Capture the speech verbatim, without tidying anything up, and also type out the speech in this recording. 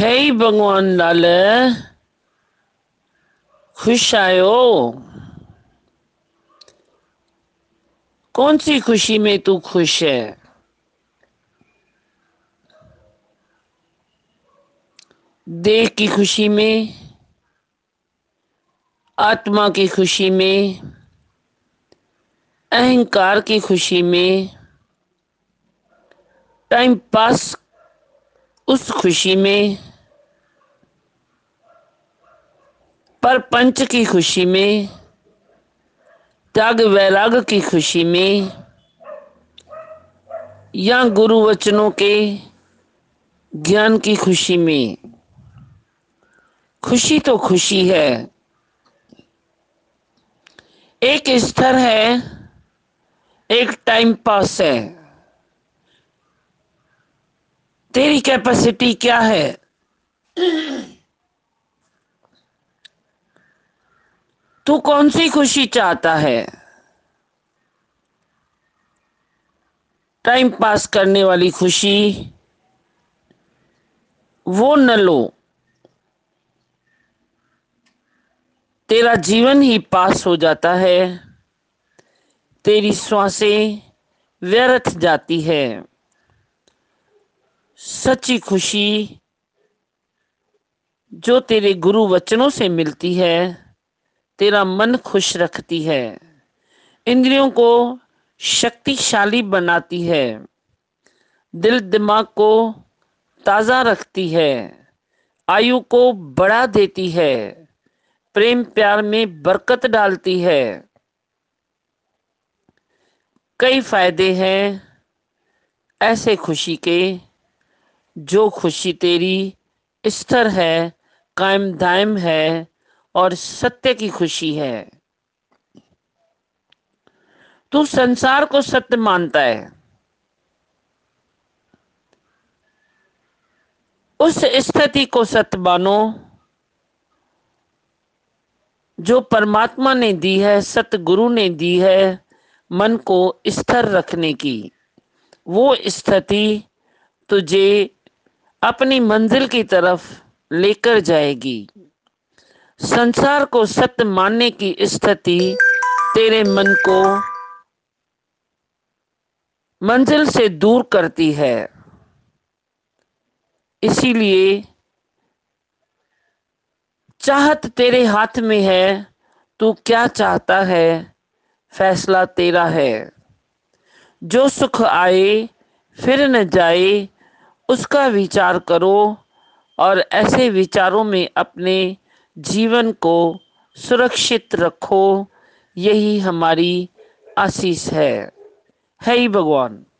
है ही भगवान लाल, खुश आयो। कौन सी खुशी में तू खुश है? देह की खुशी में, आत्मा की खुशी में, अहंकार की खुशी में, टाइम पास उस खुशी में, परपंच की खुशी में, त्याग वैराग की खुशी में, या गुरु वचनों के ज्ञान की खुशी में। खुशी तो खुशी है, एक स्तर है, एक टाइम पास है। तेरी कैपेसिटी क्या है? तू कौन सी खुशी चाहता है? टाइम पास करने वाली खुशी वो न लो, तेरा जीवन ही पास हो जाता है, तेरी श्वासें व्यर्थ जाती है। सच्ची खुशी जो तेरे गुरु वचनों से मिलती है, तेरा मन खुश रखती है, इंद्रियों को शक्तिशाली बनाती है, दिल दिमाग को ताजा रखती है, आयु को बढ़ा देती है, प्रेम प्यार में बरकत डालती है। कई फायदे हैं ऐसे खुशी के, जो खुशी तेरी स्थिर है, कायम दायम है और सत्य की खुशी है। तू संसार को सत्य मानता है, उस स्थिति को सत्य मानो जो परमात्मा ने दी है, सतगुरु ने दी है मन को स्थिर रखने की। वो स्थिति तुझे अपनी मंजिल की तरफ लेकर जाएगी। संसार को सत्य मानने की स्थिति तेरे मन को मंजिल से दूर करती है। इसीलिए चाहत तेरे हाथ में है, तू क्या चाहता है फैसला तेरा है। जो सुख आए फिर न जाए उसका विचार करो और ऐसे विचारों में अपने जीवन को सुरक्षित रखो। यही हमारी आशीष है। है ही भगवान।